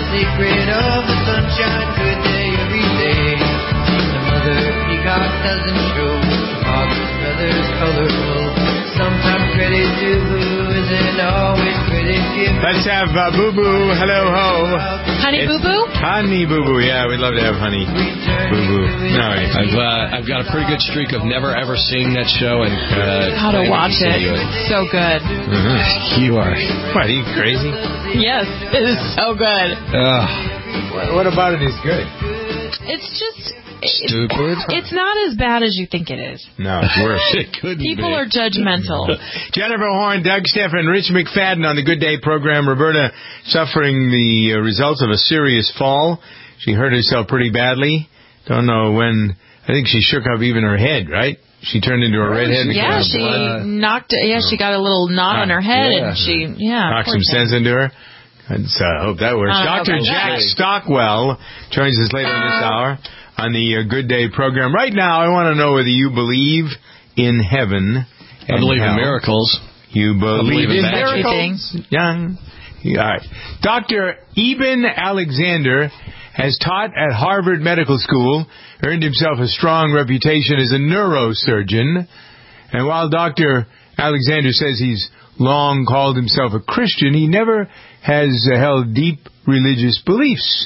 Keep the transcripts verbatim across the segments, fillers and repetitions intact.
secret of the sunshine, good day every day. The mother peacock doesn't show, Hawk's feathers colorful. Sometimes credit to who isn't always credit given. Let's have uh, Boo Boo, hello ho. Honey Boo Boo? Honey Boo Boo, yeah, we'd love to have Honey Boo Boo. No, I've uh, I've got a pretty good streak of never ever seeing that show and uh, gotta watch it. it. So good. Mm-hmm. You are. What, are you crazy? Yes, it is so good. Uh, what, what about it is good? It's just stupid. It's not as bad as you think it is. No, it's worse. It couldn't People be. are judgmental. Jennifer Horn, Doug Stephan, Rich McFadden on the Good Day program. Roberta suffering the uh, results of a serious fall. She hurt herself pretty badly. Don't know when. I think she shook up even her head, right? She turned into a redhead. Yeah, she blood. knocked. Yeah, she got a little knot Ah, on her head, yeah. and she yeah knocked some thing. sense into her. And so I hope that works. Uh, Doctor okay. Jack Stockwell joins us later in this hour on the uh, Good Day program. Right now, I want to know whether you believe in heaven. I believe hell. in miracles. You believe, believe in in magic. miracles. Young. All right. Doctor Eben Alexander has taught at Harvard Medical School, earned himself a strong reputation as a neurosurgeon. And while Doctor Alexander says he's long called himself a Christian, he never has uh, held deep religious beliefs.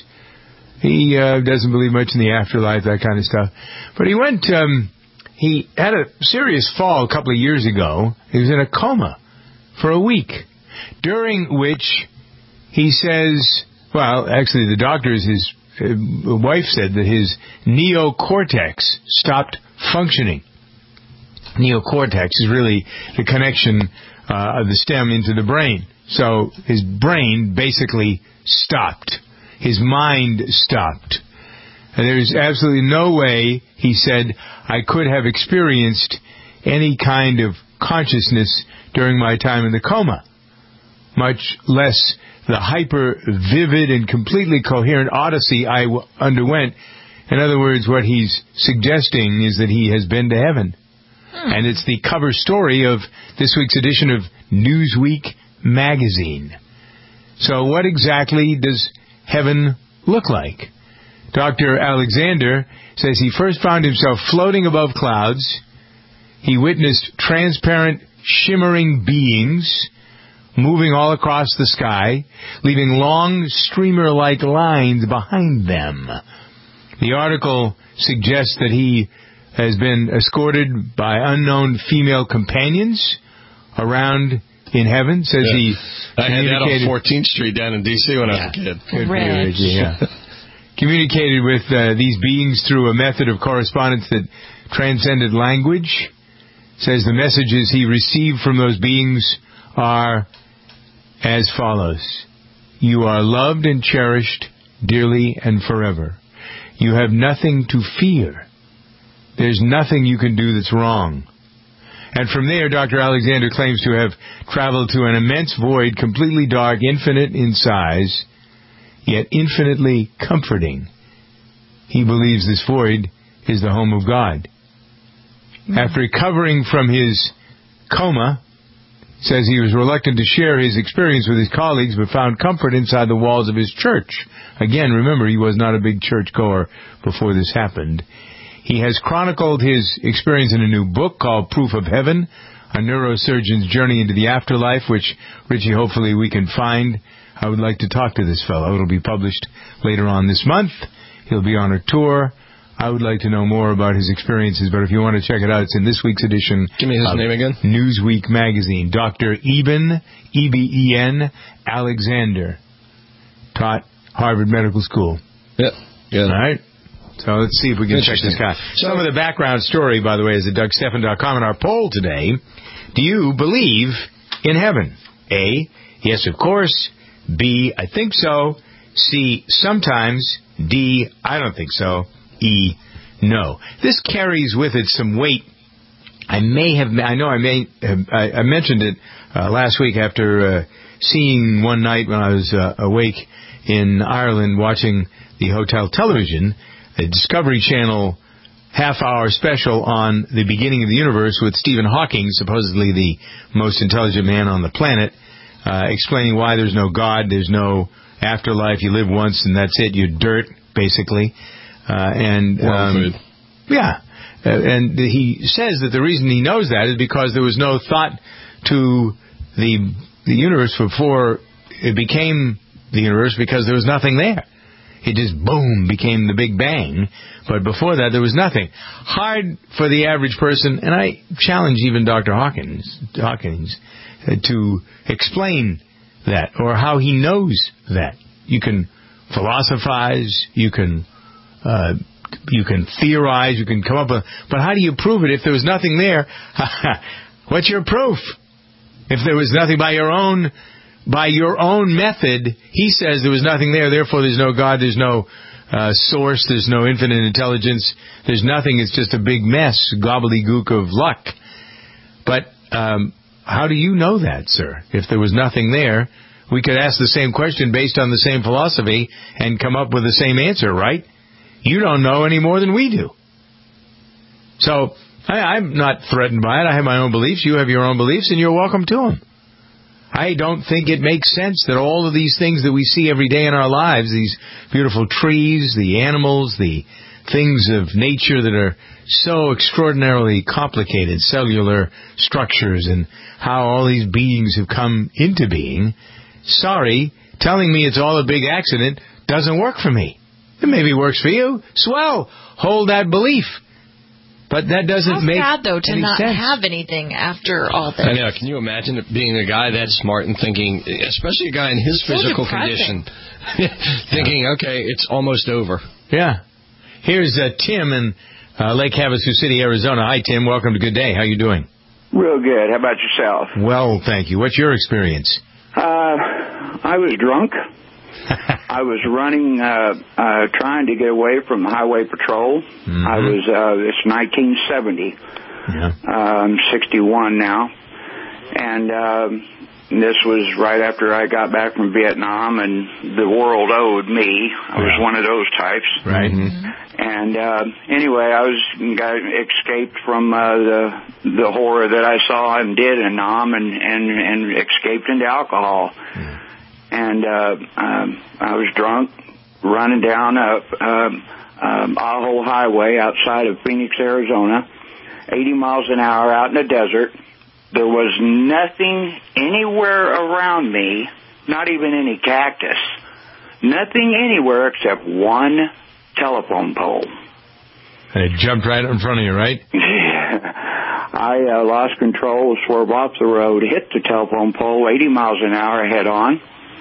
He uh, doesn't believe much in the afterlife, that kind of stuff. But he went, um, he had a serious fall a couple of years ago. He was in a coma for a week, during which he says, well, actually the doctors, his uh, wife said that his neocortex stopped functioning. Neocortex is really the connection uh, of the stem into the brain. So his brain basically stopped. His mind stopped. And there's absolutely no way, he said, I could have experienced any kind of consciousness during my time in the coma, much less the hyper-vivid and completely coherent odyssey I w- underwent. In other words, what he's suggesting is that he has been to heaven. Hmm. And it's the cover story of this week's edition of Newsweek magazine. So what exactly does heaven look like? Doctor Alexander says he first found himself floating above clouds. He witnessed transparent, shimmering beings moving all across the sky, leaving long streamer-like lines behind them. The article suggests that he has been escorted by unknown female companions around in heaven. Says yeah. he I had that on fourteenth Street down in D C when yeah. I was a kid. Good for you, yeah. Communicated with uh, these beings through a method of correspondence that transcended language. Says the messages he received from those beings are as follows. You are loved and cherished dearly and forever. You have nothing to fear. There's nothing you can do that's wrong. And from there, Doctor Alexander claims to have traveled to an immense void, completely dark, infinite in size, yet infinitely comforting. He believes this void is the home of God. Mm-hmm. After recovering from his coma, says he was reluctant to share his experience with his colleagues, but found comfort inside the walls of his church. Again, remember, he was not a big churchgoer before this happened. He has chronicled his experience in a new book called Proof of Heaven, A Neurosurgeon's Journey into the Afterlife, which, Richie, hopefully we can find. I would like to talk to this fellow. It'll be published later on this month. He'll be on a tour. I would like to know more about his experiences, but if you want to check it out, it's in this week's edition. Give me his name again. Newsweek magazine. Doctor Eben, E B E N, Alexander, taught Harvard Medical School. Yep. Yeah. All right. So let's see if we can check this guy. Some of the background story, by the way, is at Doug Stephan dot com. And our poll today, do you believe in heaven? A, yes, of course. B, I think so. C, sometimes. D, I don't think so. E, no. This carries with it some weight. I may have, I know I may, have, I, I mentioned it uh, last week after uh, seeing one night when I was uh, awake in Ireland watching the hotel television, a Discovery Channel half-hour special on the beginning of the universe with Stephen Hawking, supposedly the most intelligent man on the planet, uh, explaining why there's no God, there's no afterlife. You live once and that's it. You're dirt, basically. Uh, and um, yeah, uh, and he says that the reason he knows that is because there was no thought to the the universe before it became the universe, because there was nothing there. It just, boom, became the Big Bang. But before that, there was nothing. Hard for the average person, and I challenge even Doctor Hawkins, Hawkins uh, to explain that, or how he knows that. You can philosophize, you can uh, you can theorize, you can come up with, but how do you prove it if there was nothing there? What's your proof? If there was nothing by your own by your own method, he says there was nothing there, therefore there's no God, there's no uh, source, there's no infinite intelligence, there's nothing, it's just a big mess, gobbledygook of luck. But um, how do you know that, sir? If there was nothing there, we could ask the same question based on the same philosophy and come up with the same answer, right? You don't know any more than we do. So I, I'm not threatened by it. I have my own beliefs. You have your own beliefs, and you're welcome to them. I don't think it makes sense that all of these things that we see every day in our lives, these beautiful trees, the animals, the things of nature that are so extraordinarily complicated, cellular structures, and how all these beings have come into being, sorry, telling me it's all a big accident doesn't work for me. It maybe works for you. Swell. Hold that belief. But that doesn't How make sad, though, to any not sense. have anything after all this. I know. Can you imagine being a guy that smart and thinking, especially a guy in his So physical depressing. condition, thinking, okay, it's almost over. Yeah. Here's uh, Tim in uh, Lake Havasu City, Arizona. Hi, Tim. Welcome to Good Day. How you doing? Real good. How about yourself? Well, thank you. What's your experience? Uh, I was drunk. I was running, uh, uh, trying to get away from Highway Patrol. Mm-hmm. I was, uh, it's nineteen seventy. Yeah. Uh, I'm sixty-one now. And, um, this was right after I got back from Vietnam, and the world owed me. I was one of those types. Right. Mm-hmm. And uh, anyway, I was got escaped from uh, the the horror that I saw and did in Nam, and and, and escaped into alcohol. Yeah. And uh, um, I was drunk, running down a um, um, Ajo Highway outside of Phoenix, Arizona, eighty miles an hour out in the desert. There was nothing anywhere around me, not even any cactus, nothing anywhere except one telephone pole. And it jumped right in front of you, right? I uh, lost control, swerved off the road, hit the telephone pole, eighty miles an hour head on.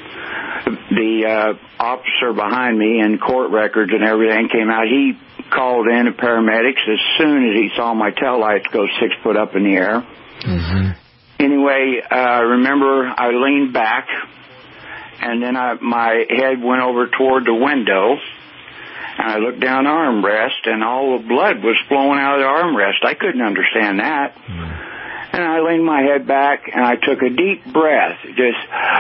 The uh, officer behind me, and court records and everything came out. He called in the paramedics as soon as he saw my taillights go six foot up in the air. Mm-hmm. Anyway, I uh, remember I leaned back, and then I, my head went over toward the window, and I looked down the armrest, and all the blood was flowing out of the armrest. I couldn't understand that. Mm-hmm. And I leaned my head back, and I took a deep breath, just...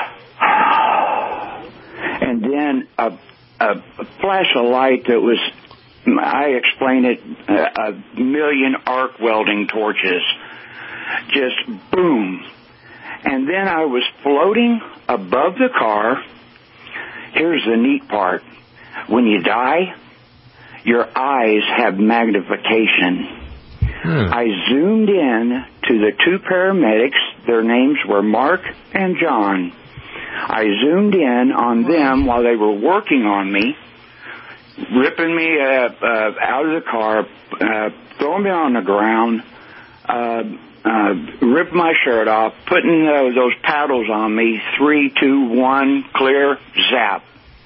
And then a, a, a flash of light that was, I explain it, a, a million arc welding torches. Just boom. And then I was floating above the car. Here's the neat part. When you die, your eyes have magnification. Hmm. I zoomed in to the two paramedics. Their names were Mark and John. I zoomed in on them while they were working on me, ripping me uh, uh, out of the car, uh, throwing me on the ground, uh, uh, ripped my shirt off, putting uh, those paddles on me, three, two, one, clear, zap.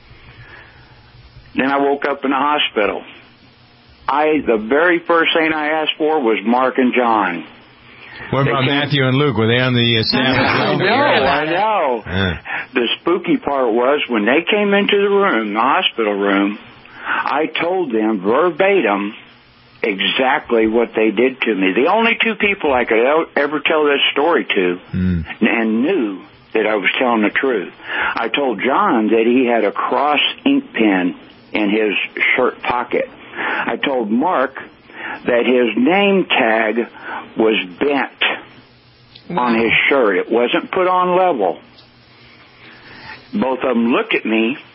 Then I woke up in the hospital. I the very first thing I asked for was Mark and John. What about Matthew and Luke? Were they on the uh, staff? I know, I know. Yeah. The spooky part was when they came into the room, the hospital room, I told them verbatim exactly what they did to me. The only two people I could ever tell this story to mm. and knew that I was telling the truth. I told John that he had a cross ink pen in his shirt pocket. I told Mark that his name tag was bent wow. on his shirt. It wasn't put on level. Both of them looked at me,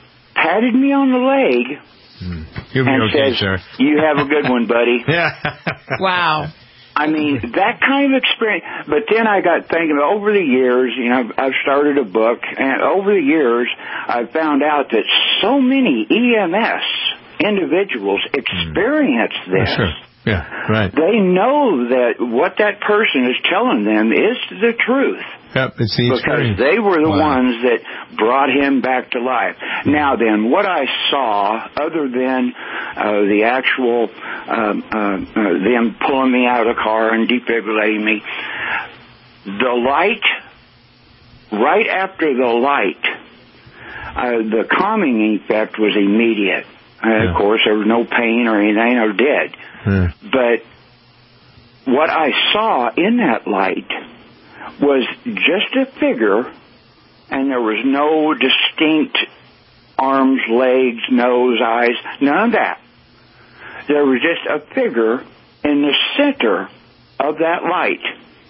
patted me on the leg Hmm. You'll be and okay, says, sir. "You have a good one, buddy." Yeah. Wow. I mean, that kind of experience. But then I got thinking, over the years, you know, I've started a book, and over the years, I found out that so many E M S individuals experience Mm. this. Oh, sure. Yeah, right. They know that what that person is telling them is the truth. Yep, it's the Because experience. they were the Wow. ones that brought him back to life. Now then, what I saw, other than uh, the actual, um, uh, uh, them pulling me out of the car and defibrillating me, the light, right after the light, uh, the calming effect was immediate. Uh, Yeah. Of course, there was no pain or anything, or dead. Yeah. But what I saw in that light was just a figure, and there was no distinct arms, legs, nose, eyes, none of that. There was just a figure in the center of that light.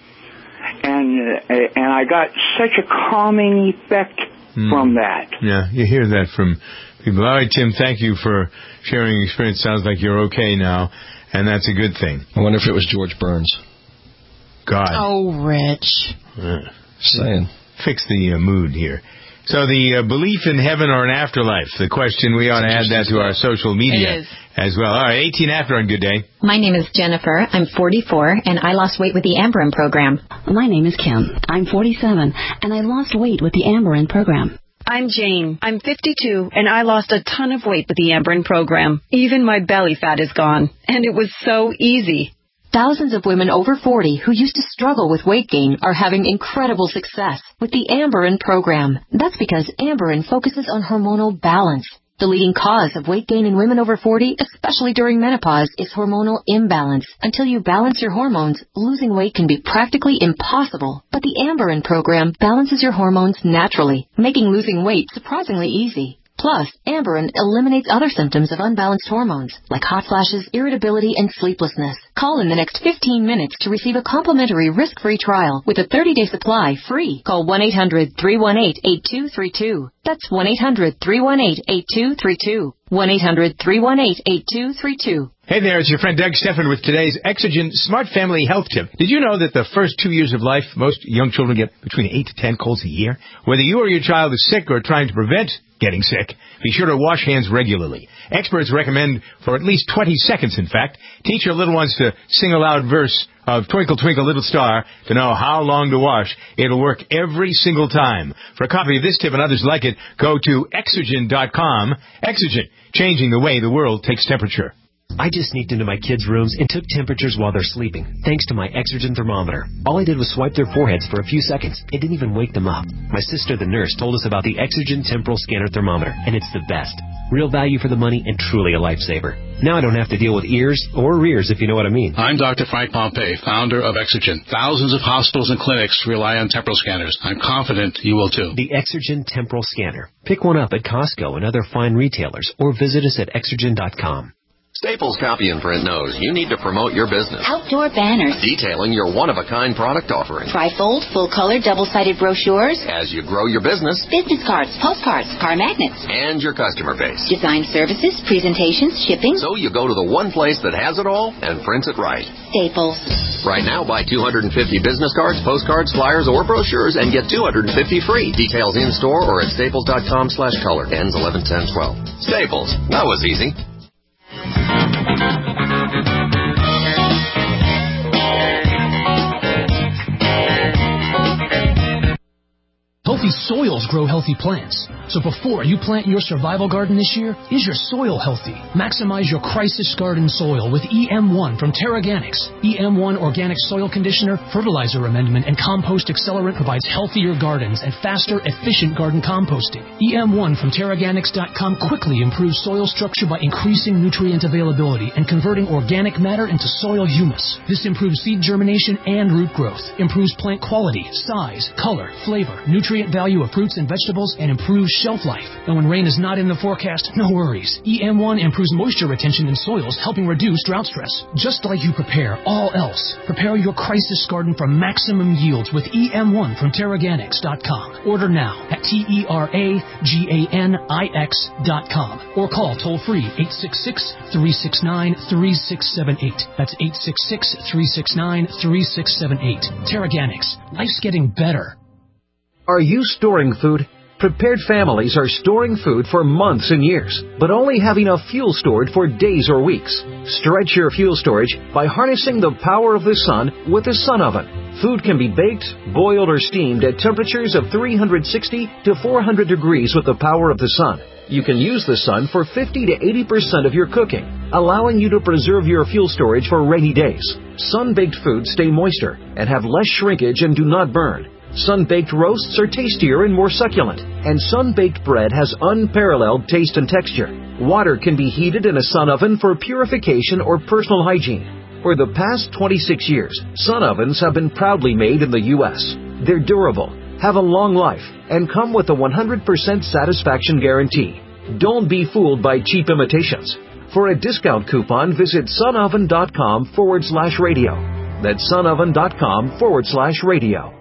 And uh, and I got such a calming effect Mm. from that. Yeah, you hear that from people. All right, Tim, thank you for sharing your experience. Sounds like you're okay now, and that's a good thing. I wonder if it was George Burns. God. Oh, Rich. Uh, Saying. fix the uh, mood here. So the uh, belief in heaven or an afterlife, the question, we ought to add that to our social media It is. as well. All right, eighteen after on Good Day. My name is Jennifer. I'm forty-four, and I lost weight with the Amberin program. My name is Kim. I'm forty-seven, and I lost weight with the Amberin program. I'm Jane. I'm fifty-two, and I lost a ton of weight with the Amberin program. Even my belly fat is gone, and it was so easy. Thousands of women over forty who used to struggle with weight gain are having incredible success with the Amberin program. That's because Amberin focuses on hormonal balance. The leading cause of weight gain in women over forty, especially during menopause, is hormonal imbalance. Until you balance your hormones, losing weight can be practically impossible. But the Amberin program balances your hormones naturally, making losing weight surprisingly easy. Plus, Amberin eliminates other symptoms of unbalanced hormones, like hot flashes, irritability, and sleeplessness. Call in the next fifteen minutes to receive a complimentary risk-free trial with a thirty-day supply free. Call one eight hundred three one eight eight two three two. That's one eight hundred three one eight eight two three two. one eight hundred three one eight eight two three two. Hey there, it's your friend Doug Stephan with today's Exogen Smart Family Health Tip. Did you know that the first two years of life, most young children get between eight to ten colds a year? Whether you or your child is sick or trying to prevent getting sick, be sure to wash hands regularly. Experts recommend for at least twenty seconds, in fact, teach your little ones to sing a loud verse of Twinkle Twinkle Little Star to know how long to wash. It'll work every single time. For a copy of this tip and others like it, go to Exogen dot com. Exogen, changing the way the world takes temperature. I just sneaked into my kids' rooms and took temperatures while they're sleeping, thanks to my Exogen thermometer. All I did was swipe their foreheads for a few seconds. It didn't even wake them up. My sister, the nurse, told us about the Exogen Temporal Scanner Thermometer, and it's the best. Real value for the money and truly a lifesaver. Now I don't have to deal with ears or rears, if you know what I mean. I'm Doctor Frank Pompey, founder of Exogen. Thousands of hospitals and clinics rely on temporal scanners. I'm confident you will too. The Exogen Temporal Scanner. Pick one up at Costco and other fine retailers, or visit us at Exogen dot com. Staples Copy and Print knows you need to promote your business. Outdoor banners. Detailing your one-of-a-kind product offering. Trifold, full-color, double-sided brochures. As you grow your business. Business cards, postcards, car magnets. And your customer base. Design services, presentations, shipping. So you go to the one place that has it all and prints it right. Staples. Right now, buy two hundred fifty business cards, postcards, flyers, or brochures and get two hundred fifty free. Details in-store or at staples dot com slash color. Ends eleven ten twelve. Staples. That was easy. Healthy soils grow healthy plants. So before you plant your survival garden this year, is your soil healthy? Maximize your crisis garden soil with E M one from Terraganics. E M one Organic Soil Conditioner, Fertilizer Amendment, and Compost Accelerant provides healthier gardens and faster, efficient garden composting. E M one from Terraganics dot com quickly improves soil structure by increasing nutrient availability and converting organic matter into soil humus. This improves seed germination and root growth, improves plant quality, size, color, flavor, nutrient value of fruits and vegetables and improves shelf life. And when rain is not in the forecast, no worries. E M one improves moisture retention in soils, helping reduce drought stress. Just like you prepare all else, prepare your crisis garden for maximum yields with E M one from Terraganics dot com. Order now at T E R A G A N I X dot com or call toll-free eight six six, three six nine, three six seven eight. That's eight six six, three six nine, three six seven eight. Terraganics. Life's getting better. Are you storing food? Prepared families are storing food for months and years, but only have enough fuel stored for days or weeks. Stretch your fuel storage by harnessing the power of the sun with a sun oven. Food can be baked, boiled, or steamed at temperatures of three hundred sixty to four hundred degrees with the power of the sun. You can use the sun for fifty to eighty percent of your cooking, allowing you to preserve your fuel storage for rainy days. Sun-baked foods stay moister and have less shrinkage and do not burn. Sun-baked roasts are tastier and more succulent, and sun-baked bread has unparalleled taste and texture. Water can be heated in a sun oven for purification or personal hygiene. For the past twenty-six years, sun ovens have been proudly made in the U S They're durable, have a long life, and come with a one hundred percent satisfaction guarantee. Don't be fooled by cheap imitations. For a discount coupon, visit sunoven.com forward slash radio. That's sunoven.com forward slash radio.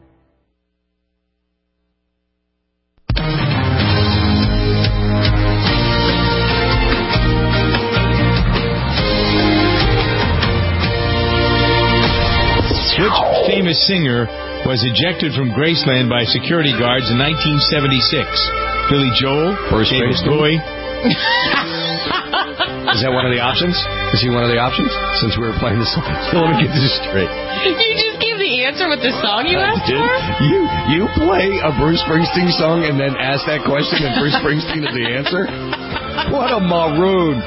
Which famous singer was ejected from Graceland by security guards in nineteen seventy-six? Billy Joel? Bruce David Springsteen? Bowie? Is that one of the options? Is he one of the options? Since we were playing this song. So let me get this straight. You just gave the answer with the song you asked Did for? you you play a Bruce Springsteen song and then ask that question and Bruce Springsteen is the answer? What a maroon.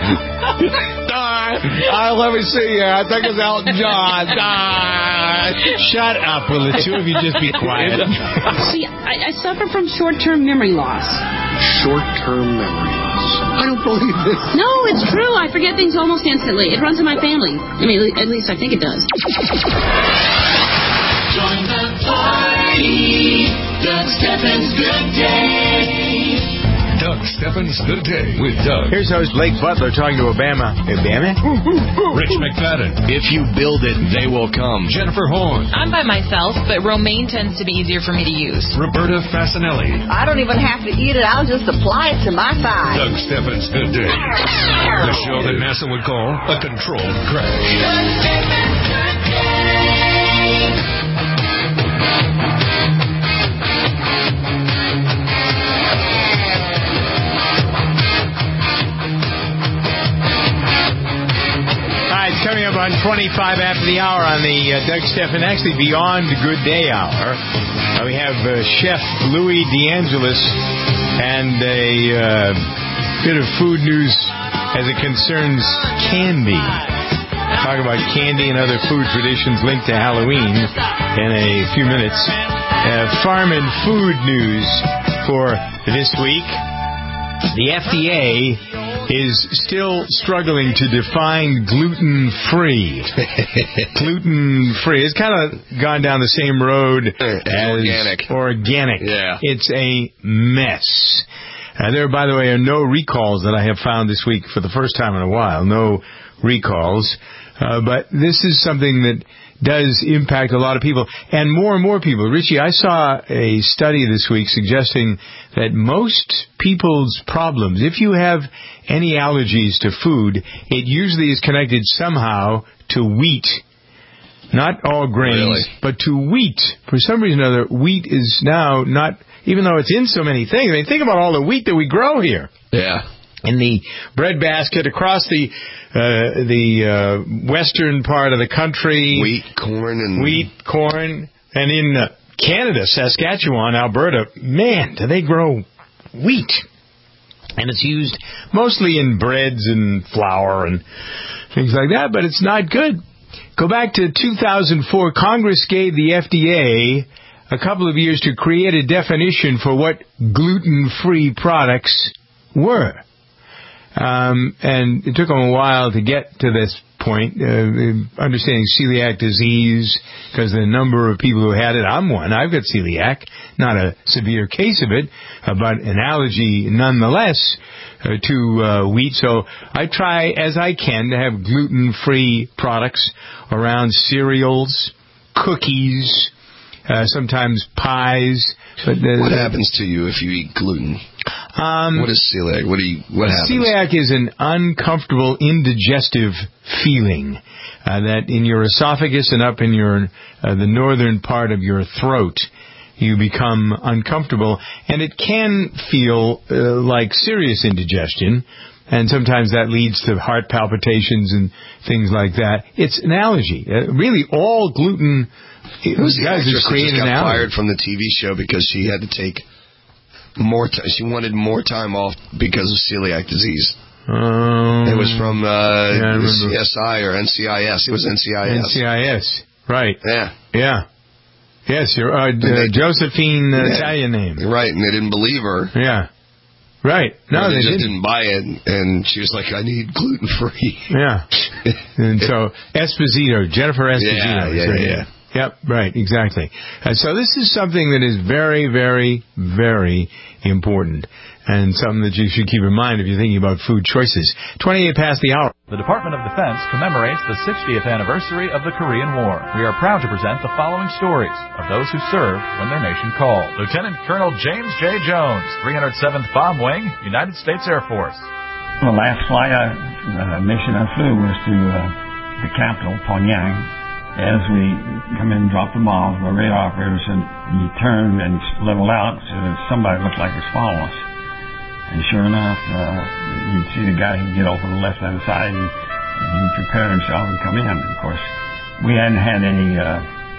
Uh, let me see. Uh, I think it's Elton John. Uh, shut up. Will the two of you just be quiet? See, I, I suffer from short-term memory loss. Short-term memory loss. I don't believe this. No, it's true. I forget things almost instantly. It runs in my family. I mean, at least I think it does. Join the party. Doug Steffens Good Day. Doug Steffens Good Day with Doug. Here's host Blake Butler talking to Obama. Obama? Rich McFadden. If you build it, they will come. Jennifer Horn. I'm by myself, but romaine tends to be easier for me to use. Roberta Fasanelli. I don't even have to eat it. I'll just apply it to my thigh. Doug Steffens Good Day. The show that NASA would call a controlled crash. Doug Steffens Good Day. Coming up on twenty-five after the hour on the uh, Doug Steffens, actually Beyond Good Day Hour. Uh, we have uh, Chef Louis DeAngelis and a uh, bit of food news as it concerns candy. Talk about candy and other food traditions linked to Halloween in a few minutes. Uh, farm and food news for this week. The F D A is still struggling to define gluten-free. Gluten-free. It's kind of gone down the same road as organic. Organic. Yeah. It's a mess. Uh, there, by the way, are no recalls that I have found this week for the first time in a while. No recalls. Uh, but this is something that does impact a lot of people, and more and more people. Richie, I saw a study this week suggesting that most people's problems, if you have any allergies to food, it usually is connected somehow to wheat. Not all grains, Really? but to wheat. For some reason or other, wheat is now not, even though it's in so many things, I mean, think about all the wheat that we grow here. Yeah. In the bread basket across the uh, the uh, western part of the country. Wheat, corn, and... Wheat, corn. And in uh, Canada, Saskatchewan, Alberta, man, do they grow wheat. And it's used mostly in breads and flour and things like that, but it's not good. Go back to two thousand four. Congress gave the F D A a couple of years to create a definition for what gluten-free products were. Um, and it took them a while to get to this point, uh, understanding celiac disease, because the number of people who had it, I'm one. I've got celiac, not a severe case of it, uh, but an allergy nonetheless uh, to uh, wheat. So I try as I can to have gluten-free products around cereals, cookies, uh, sometimes pies. But the, what happens to you if you eat gluten? Um, what is celiac? What do you? What happens? Celiac is an uncomfortable, indigestive feeling uh, that in your esophagus and up in your uh, the northern part of your throat, you become uncomfortable, and it can feel uh, like serious indigestion. And sometimes that leads to heart palpitations and things like that. It's an allergy. Uh, really, all gluten Who's the does is actress that create just an got allergy. fired from the T V show because she had to take more time. She wanted more time off because of celiac disease. Um, it was from uh, yeah, C S I or N C I S. It was N C I S. N C I S, right. Yeah. Yeah. Yes, you're, uh, uh, Josephine, uh, yeah. Italian name. Right, and they didn't believe her. Yeah. Right. No, they, they just didn't. didn't buy it, and she was like, I need gluten-free. Yeah. And so, Esposito, Jennifer Esposito. Yeah, yeah, yeah, yeah. Yep, right, exactly. Uh, so this is something that is very, very, very important, and something that you should keep in mind if you're thinking about food choices. twenty-eight past the hour. The Department of Defense commemorates the sixtieth anniversary of the Korean War. We are proud to present the following stories of those who served when their nation called. Lieutenant Colonel James J. Jones, three hundred seventh Bomb Wing, United States Air Force. The last flight, I, uh, mission I flew was to uh, the capital, Pyongyang. As we come in and drop the bombs, the radar operator said, you turn and level out, so that somebody looked like was following us. And sure enough, uh, you'd see the guy get off on the left-hand side, and, and he'd prepare himself and come in. And of course, we hadn't had any uh,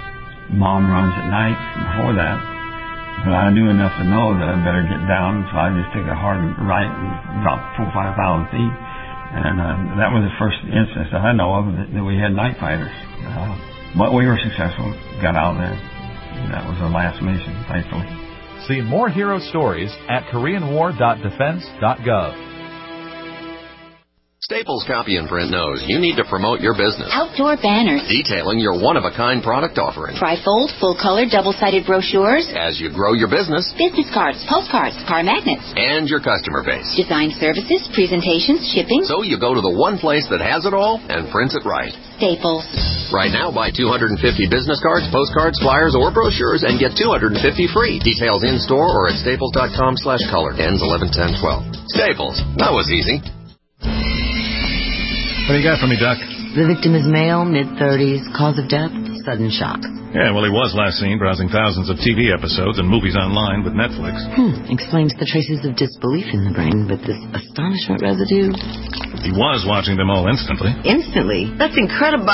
bomb runs at night before that, but I knew enough to know that I better get down, so I just took a hard right and dropped four or five thousand feet. And uh, that was the first instance that I know of that, that we had night fighters. Uh, but we were successful, got out there. That was our last mission, thankfully. See more hero stories at korean war dot defense dot gov. Staples Copy and Print knows you need to promote your business. Outdoor banners. Detailing your one-of-a-kind product offering. Trifold, full-color, double-sided brochures. As you grow your business. Business cards, postcards, car magnets. And your customer base. Design services, presentations, shipping. So you go to the one place that has it all and prints it right. Staples. Right now, buy two hundred fifty business cards, postcards, flyers, or brochures and get two hundred fifty free. Details in-store or at staples dot com slash color. Ends eleven ten twelve. Staples. That was easy. What do you got for me, Doc? The victim is male, mid-thirties, cause of death, sudden shock. Yeah, well, he was last seen browsing thousands of T V episodes and movies online with Netflix. Hmm, explains the traces of disbelief in the brain, but this astonishment residue... He was watching them all instantly. Instantly? That's incredible!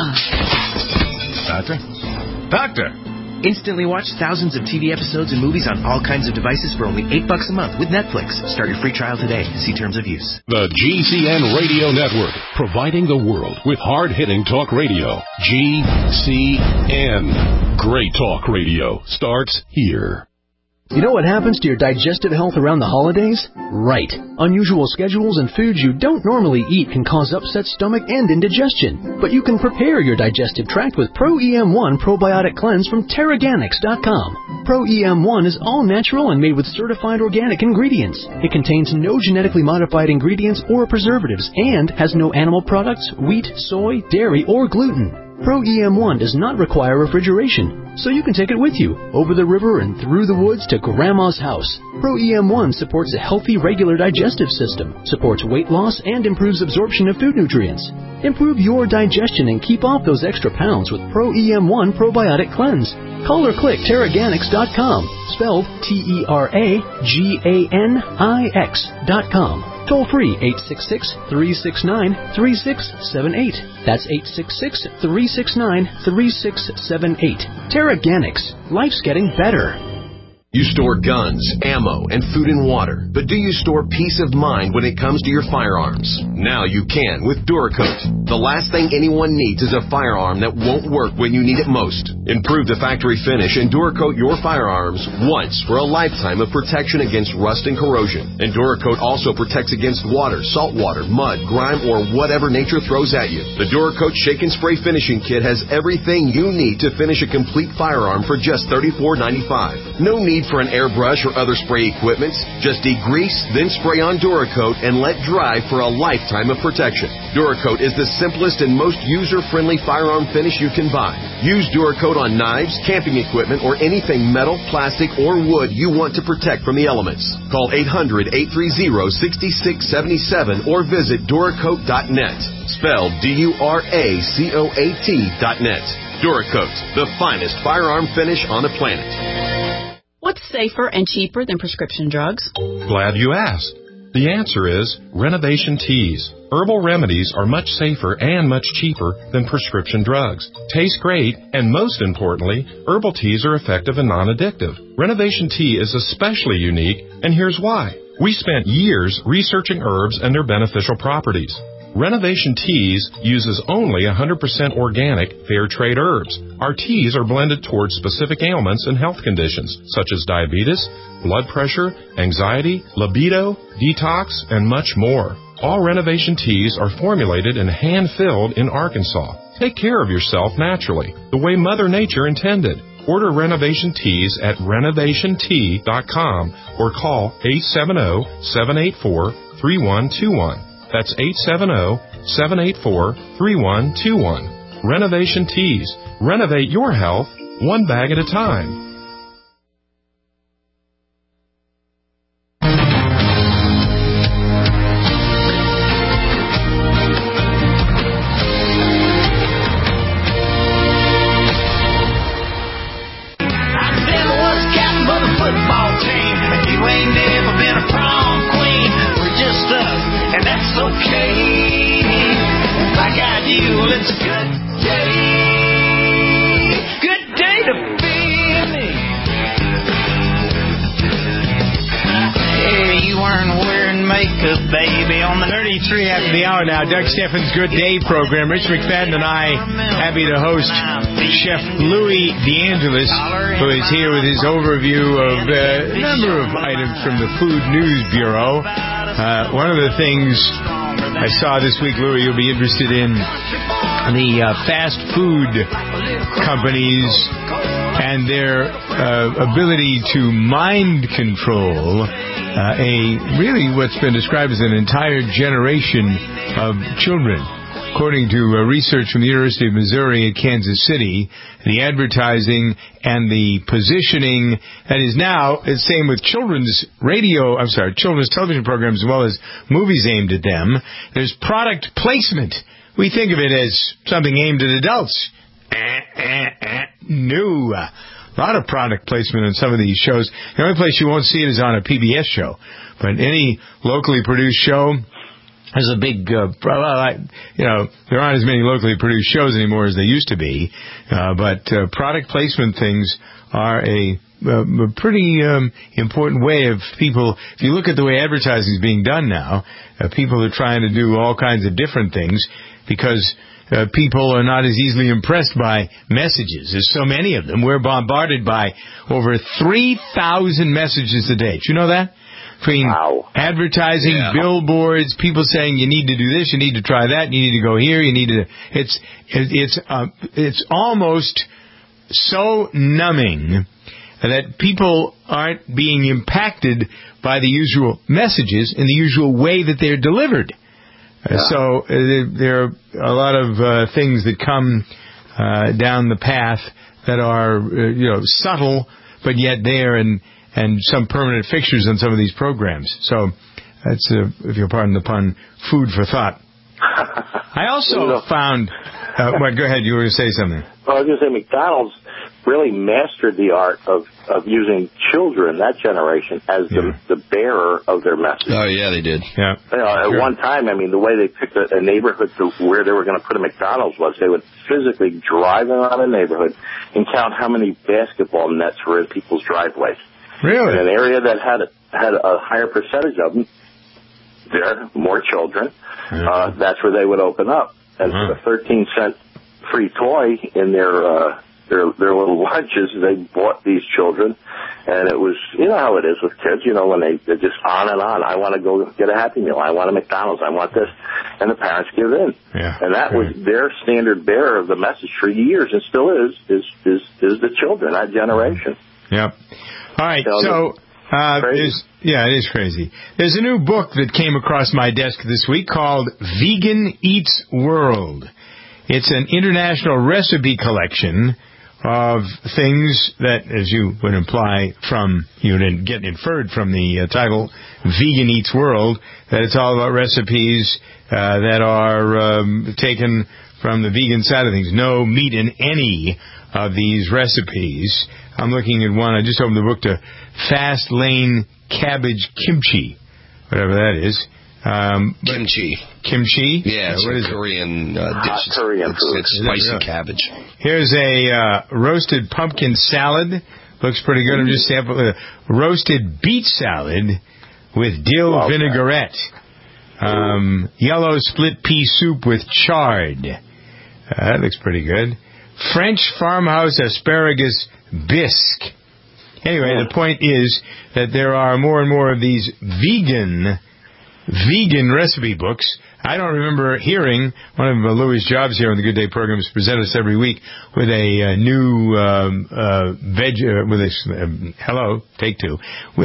Doctor? Doctor! Instantly watch thousands of T V episodes and movies on all kinds of devices for only eight bucks a month with Netflix. Start your free trial today. See terms of use. The G C N Radio Network, providing the world with hard-hitting talk radio. G C N. Great talk radio starts here. You know what happens to your digestive health around the holidays? Right. Unusual schedules and foods you don't normally eat can cause upset stomach and indigestion. But you can prepare your digestive tract with Pro E M one Probiotic Cleanse from Terraganics dot com. Pro E M one is all natural and made with certified organic ingredients. It contains no genetically modified ingredients or preservatives and has no animal products, wheat, soy, dairy, or gluten. Pro E M one does not require refrigeration, so you can take it with you, over the river and through the woods to Grandma's house. Pro E M one supports a healthy, regular digestive system, supports weight loss, and improves absorption of food nutrients. Improve your digestion and keep off those extra pounds with Pro E M one Probiotic Cleanse. Call or click Terraganics dot com, spelled T E R A G A N I X dot com. Toll free, eight six six, three six nine, three six seven eight. That's eight six six, three six nine, three six seven eight. Terraganics. Life's getting better. You store guns, ammo, and food and water, but do you store peace of mind when it comes to your firearms? Now you can with Duracoat, The last thing anyone needs is a firearm that won't work when you need it most. Improve the factory finish and Duracoat your firearms once for a lifetime of protection against rust and corrosion. And Duracoat also protects against water, salt water, mud, grime, or whatever nature throws at you. The Duracoat Shake and Spray Finishing Kit has everything you need to finish a complete firearm for just thirty-four ninety-five. No need for an airbrush or other spray equipment. Just degrease, then spray on Duracoat and let dry for a lifetime of protection. Duracoat is the simplest and most user-friendly firearm finish you can buy. Use Duracoat on knives, camping equipment, or anything metal, plastic, or wood you want to protect from the elements. Call eight hundred, eight three zero, six six seven seven or visit Duracoat dot net. Spelled D U R A C O A T dot net. Duracoat, the finest firearm finish on the planet. What's safer and cheaper than prescription drugs? Glad you asked. The answer is Renovation Teas. Herbal remedies are much safer and much cheaper than prescription drugs. Taste great, and most importantly, herbal teas are effective and non-addictive. Renovation Tea is especially unique, and here's why. We spent years researching herbs and their beneficial properties. Renovation Teas uses only one hundred percent organic, fair trade herbs. Our teas are blended towards specific ailments and health conditions, such as diabetes, blood pressure, anxiety, libido, detox, and much more. All Renovation Teas are formulated and hand-filled in Arkansas. Take care of yourself naturally, the way Mother Nature intended. Order Renovation Teas at renovation tea dot com or call eight seven zero, seven eight four, three one two one. That's eight seven zero, seven eight four, three one two one. Renovation Teas. Renovate your health one bag at a time. thirty-three after the hour now. Doug Steffens' Good Day program. Rich McFadden and I happy to host Chef Louis DeAngelis, who is here with his overview of uh, a number of items from the Food News Bureau. Uh, one of the things I saw this week, Louis, you'll be interested in the uh, fast food companies and their uh, ability to mind control Uh, a really what's been described as an entire generation of children. According to uh, research from the University of Missouri at Kansas City, the advertising and the positioning that is now, the same with children's radio, I'm sorry, children's television programs as well as movies aimed at them. There's product placement. We think of it as something aimed at adults. Eh, eh, eh, no. A lot of product placement on some of these shows. The only place you won't see it is on a P B S show. But any locally produced show has a big, uh, well, I, you know, there aren't as many locally produced shows anymore as they used to be. Uh, but uh, product placement things are a, a pretty um, important way of people. If you look at the way advertising is being done now, uh, people are trying to do all kinds of different things because Uh, people are not as easily impressed by messages. There's so many of them. We're bombarded by over three thousand messages a day. Do you know that? Between wow. advertising, yeah. billboards, people saying you need to do this, you need to try that, you need to go here, you need to. It's it's uh, it's almost so numbing that people aren't being impacted by the usual messages in the usual way that they're delivered. Yeah. Uh, so uh, there are a lot of uh, things that come uh, down the path that are, uh, you know, subtle, but yet there, and and some permanent fixtures on some of these programs. So that's, uh, if you'll pardon the pun, food for thought. I also found. Uh, what? Go ahead. You were going to say something. Well, I was going to say McDonald's really mastered the art of, of using children, that generation, as yeah. the, the bearer of their message. Oh, yeah, they did. Yeah. You know, at sure. one time, I mean, the way they picked a, a neighborhood to where they were going to put a McDonald's was they would physically drive around a neighborhood and count how many basketball nets were in people's driveways. Really? In an area that had a, had a higher percentage of them, there, more children, yeah. uh, that's where they would open up. and Huh. for the thirteen cent free toy in their uh, their their little lunches, they bought these children, and it was, you know how it is with kids, you know, when they, they're just on and on. I want to go get a Happy Meal. I want a McDonald's. I want this. And the parents give in. Yeah. And that was their standard bearer of the message for years, and still is, is, is, is the children, that generation. Yep. All right, so, uh, there's, yeah, it is crazy. There's a new book that came across my desk this week called Vegan Eats World. It's an international recipe collection of things that, as you would imply from, you would get inferred from the uh, title, Vegan Eats World, that it's all about recipes uh, that are um, taken from the vegan side of things. No meat in any of these recipes. I'm looking at one. I just opened the book to Fast Lane Cabbage Kimchi, whatever that is. Um, kimchi. Kimchi? Yeah, it's uh, what a is Korean uh, Hot dish. Korean It's, food. it's spicy cabbage. Here's a uh, roasted pumpkin salad. Looks pretty good. I'm just sampling. Uh, roasted beet salad with dill Love vinaigrette. Um, yellow split pea soup with chard. Uh, that looks pretty good. French farmhouse asparagus bisque. Anyway, the point is that there are more and more of these vegan vegan recipe books. I don't remember hearing one of uh, Louis' jobs here on the Good Day program is present us every week with a uh, new um, uh, veg. Uh, with a uh, hello, take two.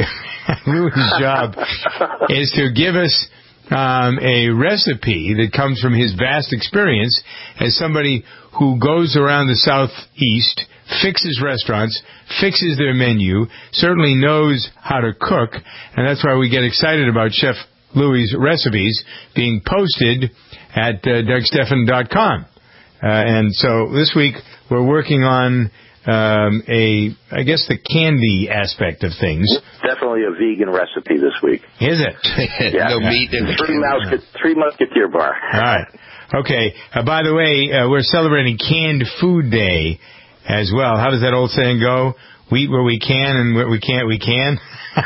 Louis' job is to give us um, a recipe that comes from his vast experience as somebody who goes around the Southeast, fixes restaurants, fixes their menu, certainly knows how to cook, and that's why we get excited about Chef Louis' recipes being posted at uh, Doug Stephan dot com. Uh, and so this week we're working on um, a, I guess, the candy aspect of things. Definitely a vegan recipe this week. Is it? Yeah. No meat in the three, musket, three Musketeer bar. All right. Okay. Uh, by the way, uh, we're celebrating Canned Food Day as well. How does that old saying go? We eat where we can, and where we can't, we can.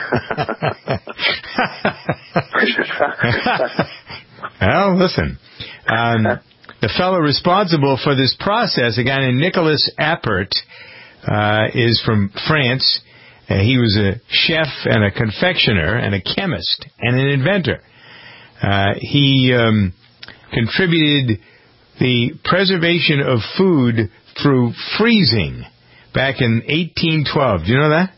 Well, listen. Um, the fellow responsible for this process, a guy named Nicolas Appert, uh, is from France. Uh, he was a chef and a confectioner and a chemist and an inventor. Uh, he um, contributed the preservation of food through freezing back in eighteen twelve. Do you know that?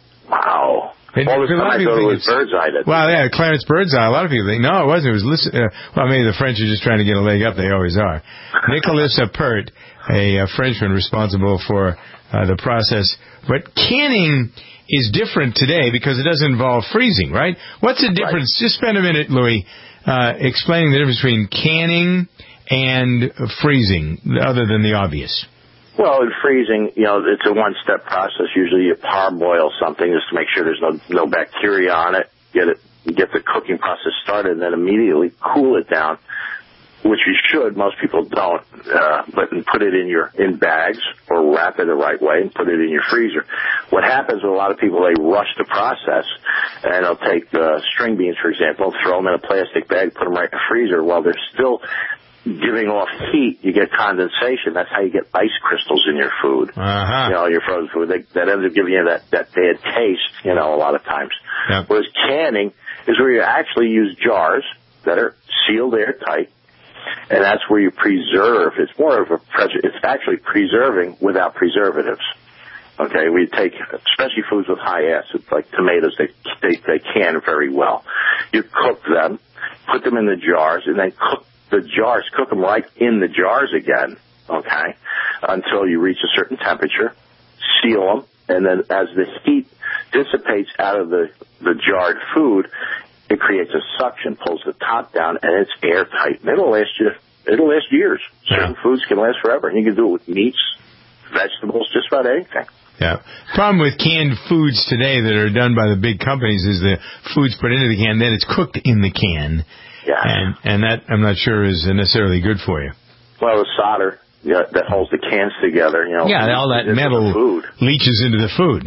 Wow. It, All the a lot time I of people thought it think was Birdseye. That Well, yeah, Clarence Birdseye. A lot of people think, no, it wasn't. It was, listen, uh, well, maybe the French are just trying to get a leg up. They always are. Nicolas Appert, a, a Frenchman responsible for uh, the process. But canning is different today because it doesn't involve freezing, right? What's the difference? Right. Just spend a minute, Louis, uh, explaining the difference between canning and freezing, other than the obvious. Well, in freezing, you know, it's a one-step process. Usually you parboil something just to make sure there's no no bacteria on it, get it, get the cooking process started, and then immediately cool it down, which you should. Most people don't, uh, but put it in your in bags or wrap it the right way and put it in your freezer. What happens with a lot of people, they rush the process, and they'll take uh, string beans, for example, throw them in a plastic bag, put them right in the freezer while they're still giving off heat. You get condensation. That's how you get ice crystals in your food. Uh-huh. You know, your frozen food. They, that ends up giving you that, that bad taste, you know, a lot of times. Yep. Whereas canning is where you actually use jars that are sealed airtight, and that's where you preserve. It's more of a, pres- it's actually preserving without preservatives. Okay, we take, especially foods with high acid, like tomatoes, they, they, they can very well. You cook them, put them in the jars, and then cook the jars, cook them right in the jars again, okay, until you reach a certain temperature, seal them, and then as the heat dissipates out of the, the jarred food, it creates a suction, pulls the top down, and it's airtight. And it'll last you, it'll last years. Certain yeah. foods can last forever. And you can do it with meats, vegetables, just about anything. Yeah. Problem with canned foods today that are done by the big companies is the food's put into the can, then it's cooked in the can. Yeah. And and that, I'm not sure, is necessarily good for you. Well, the solder yeah, that holds the cans together, you know. Yeah, all that metal food. leaches into the food. Right.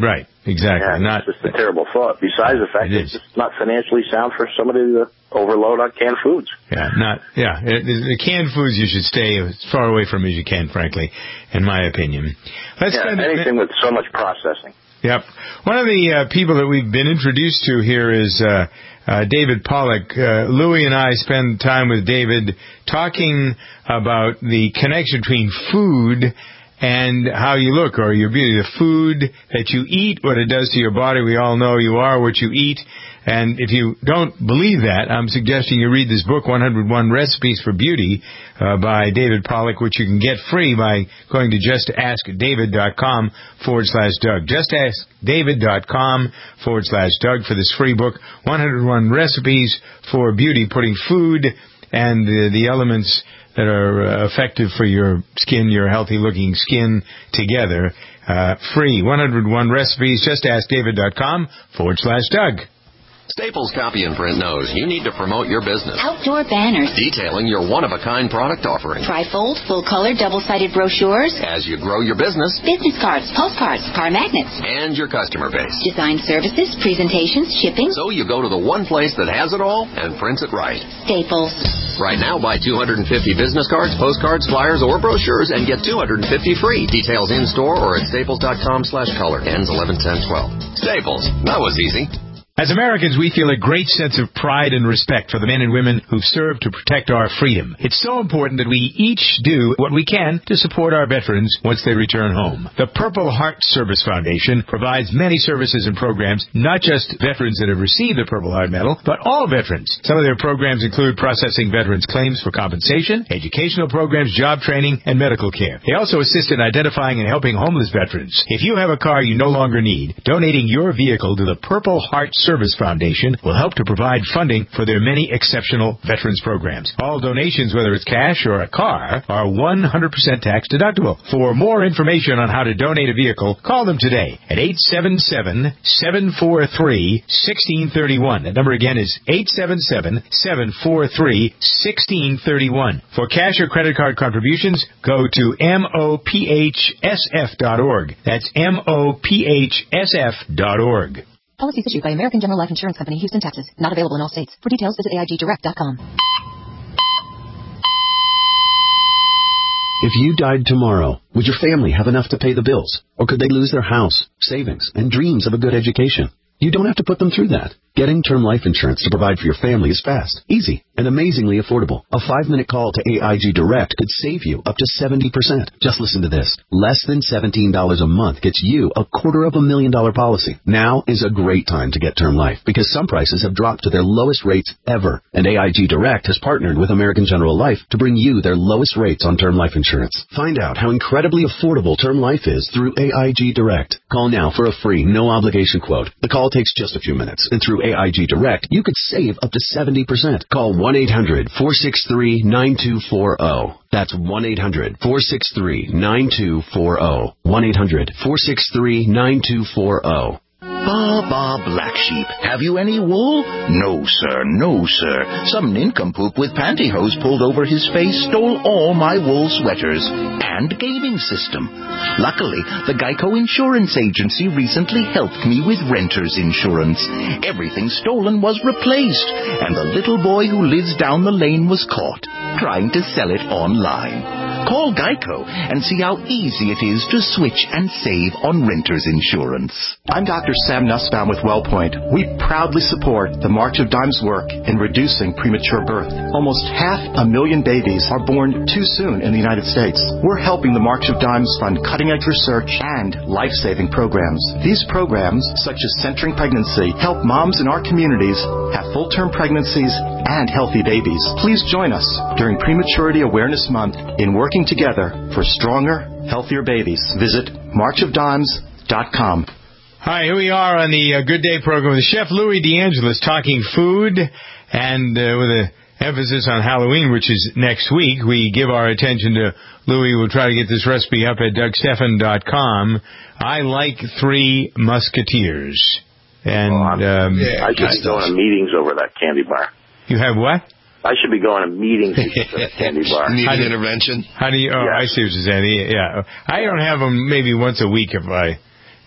exactly. Yeah, Not it's just a terrible thought. Besides the fact that it's just not financially sound for somebody to overload on canned foods. Yeah, not yeah. It, the canned foods you should stay as far away from as you can, frankly, in my opinion. Let's yeah, spend anything with so much processing. Yep. One of the uh, people that we've been introduced to here is uh, uh, David Pollack. Uh, Louie and I spend time with David talking about the connection between food and how you look or your beauty. The food that you eat, what it does to your body. We all know you are what you eat. And if you don't believe that, I'm suggesting you read this book, one oh one Recipes for Beauty, uh, by David Pollack, which you can get free by going to justaskdavid.com forward slash Doug. Justaskdavid.com forward slash Doug for this free book, one oh one Recipes for Beauty, putting food and the, the elements that are uh, effective for your skin, your healthy-looking skin together. Uh, free, one oh one Recipes, justaskdavid.com forward slash Doug. Staples Copy and Print knows you need to promote your business. Outdoor banners. Detailing your one-of-a-kind product offering. Trifold, full-color, double-sided brochures. As you grow your business. Business cards, postcards, car magnets. And your customer base. Design services, presentations, shipping. So you go to the one place that has it all and prints it right. Staples. Right now, buy two hundred fifty business cards, postcards, flyers, or brochures and get two hundred fifty free. Details in-store or at staples.com slash color. Ends eleven ten twelve. Staples. That was easy. As Americans, we feel a great sense of pride and respect for the men and women who've served to protect our freedom. It's so important that we each do what we can to support our veterans once they return home. The Purple Heart Service Foundation provides many services and programs, not just veterans that have received the Purple Heart Medal, but all veterans. Some of their programs include processing veterans' claims for compensation, educational programs, job training, and medical care. They also assist in identifying and helping homeless veterans. If you have a car you no longer need, donating your vehicle to the Purple Heart Service Service Foundation will help to provide funding for their many exceptional veterans programs. All donations, whether it's cash or a car, are one hundred percent tax deductible. For more information on how to donate a vehicle, call them today at eight seven seven, seven four three, one six three one. That number again is eight seven seven, seven four three, one six three one. For cash or credit card contributions, go to M O P H S F dot org. That's M O P H S F dot org. Policies issued by American General Life Insurance Company, Houston, Texas. Not available in all states. For details, visit A I G direct dot com. If you died tomorrow, would your family have enough to pay the bills? Or could they lose their house, savings, and dreams of a good education? You don't have to put them through that. Getting term life insurance to provide for your family is fast, easy, and amazingly affordable. A five-minute call to A I G Direct could save you up to seventy percent. Just listen to this. Less than seventeen dollars a month gets you a quarter of a million dollar policy. Now is a great time to get term life because some prices have dropped to their lowest rates ever. And A I G Direct has partnered with American General Life to bring you their lowest rates on term life insurance. Find out how incredibly affordable term life is through A I G Direct. Call now for a free, no-obligation quote. The call takes just a few minutes, and through A I G Direct, you could save up to seventy percent. Call one eight hundred, four six three, nine two four zero. That's one eight hundred, four six three, nine two four zero. one eight hundred, four six three, nine two four zero. Bah, bah, black sheep. Have you any wool? No, sir, no, sir. Some nincompoop with pantyhose pulled over his face stole all my wool sweaters and gaming system. Luckily, the Geico Insurance Agency recently helped me with renter's insurance. Everything stolen was replaced, and the little boy who lives down the lane was caught trying to sell it online. Call Geico and see how easy it is to switch and save on renter's insurance. I'm Doctor Sam Nussbaum with WellPoint. We proudly support the March of Dimes work in reducing premature birth. Almost half a million babies are born too soon in the United States. We're helping the March of Dimes fund cutting-edge research and life-saving programs. These programs, such as Centering Pregnancy, help moms in our communities have full-term pregnancies and healthy babies. Please join us during Prematurity Awareness Month in working together for stronger, healthier babies. Visit march of dimes dot com. Hi, here we are on the uh, Good Day program with Chef Louie DeAngelis talking food, and uh, with an emphasis on Halloween, which is next week. We give our attention to Louie. We'll try to get this recipe up at doug stephan dot com. I like Three Musketeers. And well, um, yeah, I should be going to meetings over that candy bar. You have what? I should be going to meetings at the candy bar. Need an intervention? How do you? Oh, yes. I see what you're saying. Yeah, I don't have them maybe once a week if I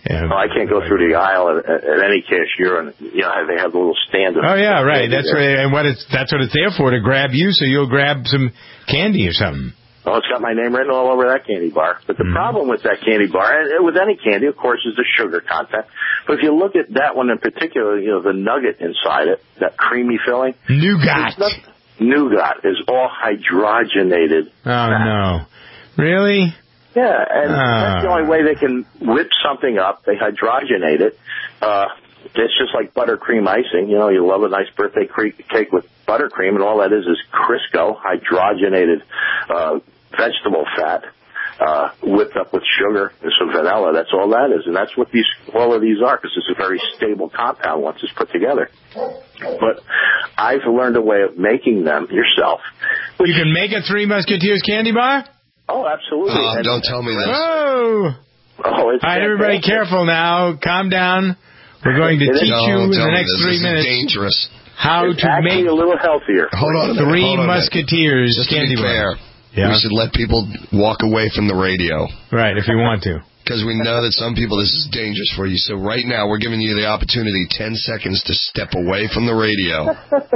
Yeah. Well, I can't go through the aisle at, at any cashier, and you know they have the little stand. Oh yeah, right. That's what, and what it's that's what it's there for, to grab you, so you'll grab some candy or something. Well, it's got my name written all over that candy bar. But the mm-hmm. problem with that candy bar, and with any candy, of course, is the sugar content. But if you look at that one in particular, you know, the nugget inside it, that creamy filling. Nougat. Not, nougat is all hydrogenated. Oh, fat. No. Really? Yeah, and uh. that's the only way they can whip something up. They hydrogenate it. Uh, it's just like buttercream icing. You know, you love a nice birthday cake with buttercream, and all that is is Crisco, hydrogenated uh, vegetable fat, uh, whipped up with sugar and some vanilla. That's all that is, and that's what these all of these are, because it's a very stable compound once it's put together. But I've learned a way of making them yourself. You can make a Three Musketeers candy bar? Oh, absolutely. Oh, and, don't tell me this. Oh! Oh, it's all right, everybody, careful now. Calm down. We're going to it teach no, you in the next this. three this minutes is dangerous. how it's to make a little healthier. Hold on a minute, Three hold on Musketeers Just candy to be fair, bar. Yeah. We should let people walk away from the radio. Right, if you want to. Because we know that some people, this is dangerous for you. So right now, we're giving you the opportunity, ten seconds, to step away from the radio.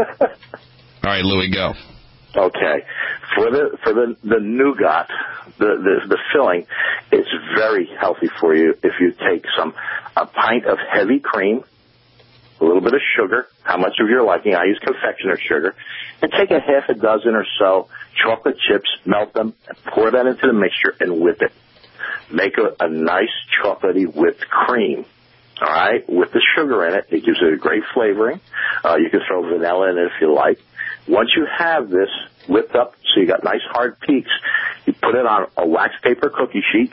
All right, Louie, go. Okay. For the for the, the nougat, the, the the filling, it's very healthy for you if you take some a pint of heavy cream, a little bit of sugar, how much of your liking. I use confectioner sugar, and take a half a dozen or so chocolate chips, melt them, and pour that into the mixture and whip it. Make a, a nice chocolatey whipped cream. All right, with the sugar in it, it gives it a great flavoring. Uh, you can throw vanilla in it if you like. Once you have this whipped up, so you got nice hard peaks, you put it on a wax paper cookie sheet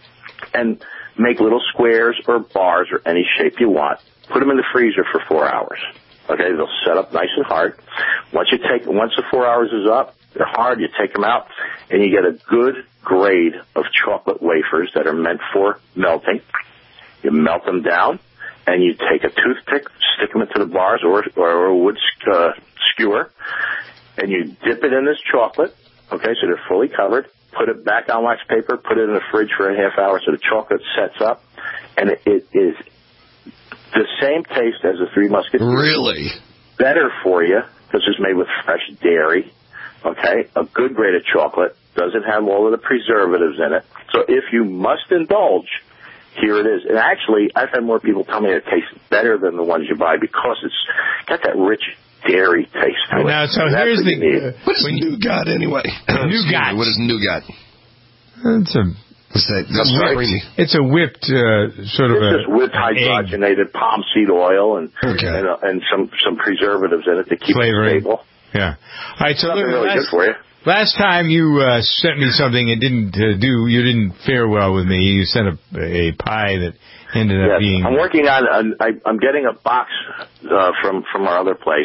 and make little squares or bars or any shape you want. Put them in the freezer for four hours. Okay, they'll set up nice and hard. Once you take, once the four hours is up, they're hard. You take them out, and you get a good grade of chocolate wafers that are meant for melting. You melt them down, and you take a toothpick, stick them into the bars or, or a wood uh, skewer, and you dip it in this chocolate, okay, so they're fully covered. Put it back on wax paper, put it in the fridge for a half hour so the chocolate sets up, and it, it is the same taste as the Three Musketeers. Really? Better for you, because it's made with fresh dairy, okay, a good grade of chocolate, doesn't have all of the preservatives in it. So if you must indulge, here it is. And actually, I've had more people tell me it tastes better than the ones you buy because it's got that rich dairy taste to it. Now, so and here's the... Uh, what is nougat anyway? Nougat. What is nougat? It's a... What's that? That's right. It's a whipped uh, sort it's of a... It's just whipped hydrogenated palm seed oil and okay. and, uh, and some, some preservatives in it to keep Flavoring. it stable. Yeah. All right, so Something really last, good for you. Last time you uh, sent me something it didn't uh, do, you didn't fare well with me. You sent a, a pie that ended up yes. being... I'm working on, a, I, I'm getting a box uh, from, from our other place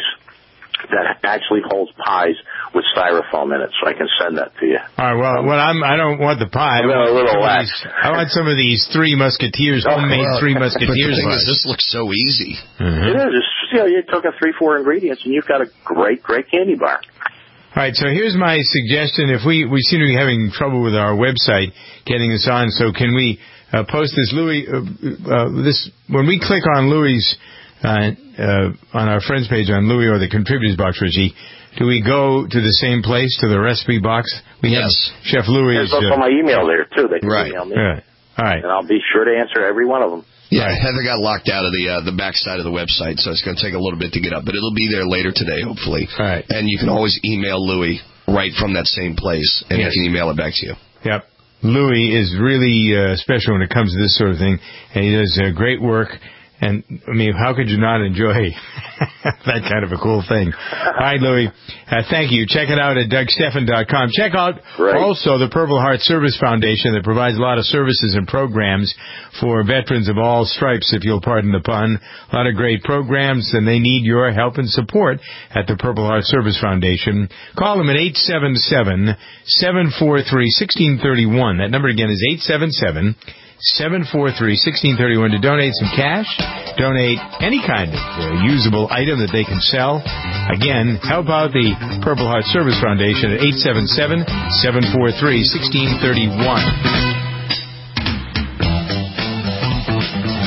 that actually holds pies with styrofoam in it, so I can send that to you. All right, well, well I'm, I don't want the pie. I want, a little some wax. these, I want some of these Three Musketeers, oh, homemade well, Three Musketeers. But the thing pies. is, this looks so easy. Mm-hmm. It is. It's, you know, you took a three, four ingredients, and you've got a great, great candy bar. All right, so here's my suggestion. If we, we seem to be having trouble with our website getting this on, so can we uh, post this, Louis? Uh, uh, this when we click on Louis' uh, uh, on our friends page on Louis or the contributors box, Richie, do we go to the same place, to the recipe box? We yes. have Chef Louis. There's also uh, my email there too. They can right. email me. Right. All right, and I'll be sure to answer every one of them. Yeah, Heather got locked out of the uh, the back side of the website, so it's going to take a little bit to get up, but it'll be there later today, hopefully. All right. And you can always email Louis right from that same place, and yes. he can email it back to you. Yep. Louis is really uh, special when it comes to this sort of thing, and he does uh, great work. And, I mean, how could you not enjoy that kind of a cool thing? All right, Louis, uh, thank you. Check it out at Doug Stephan dot com. Check out right. also the Purple Heart Service Foundation that provides a lot of services and programs for veterans of all stripes, if you'll pardon the pun. A lot of great programs, and they need your help and support at the Purple Heart Service Foundation. Call them at eight seven seven, seven four three, one six three one. That number again is eight seven seven, seven four three, one six three one to donate some cash, donate any kind of uh, usable item that they can sell. Again, help out the Purple Heart Service Foundation at eight seven seven, seven four three, one six three one.